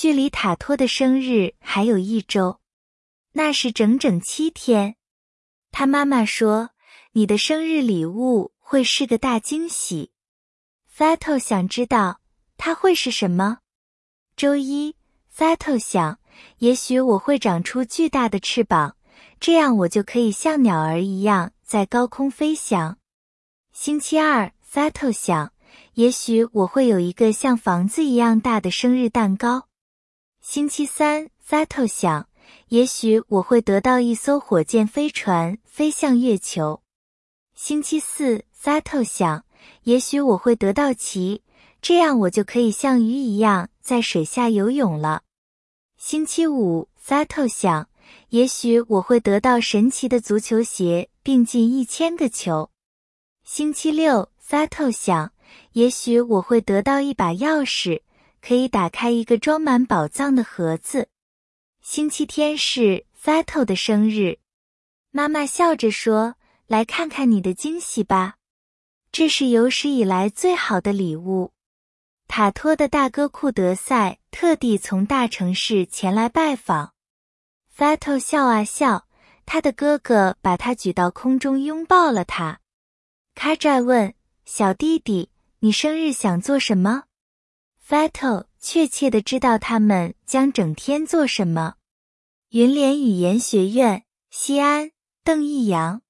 距离塔托的生日还有1周，那是整整7天。他妈妈说，你的生日礼物会是个大惊喜。Sato 想知道，它会是什么？周一 ，Sato 想，也许我会长出巨大的翅膀，这样我就可以像鸟儿一样在高空飞翔。星期二 ，Sato 想，也许我会有一个像房子一样大的生日蛋糕。星期三 ，Sato 想，也许我会得到一艘火箭飞船飞向月球。星期四 ，Sato 想，也许我会得到鳍，这样我就可以像鱼一样在水下游泳了。星期五 ，Sato 想，也许我会得到神奇的足球鞋，并进1000个球。星期六 ，Sato 想，也许我会得到一把钥匙，可以打开一个装满宝藏的盒子。星期天是 Sato 的生日，妈妈笑着说，来看看你的惊喜吧。这是有史以来最好的礼物。塔托的大哥库德赛特地从大城市前来拜访。Sato 笑啊笑，他的哥哥把他举到空中拥抱了他。Kajai 问，小弟弟，你生日想做什么？ Sato 确切地知道他们将整天做什么。云联语言学院，西安，邓逸阳。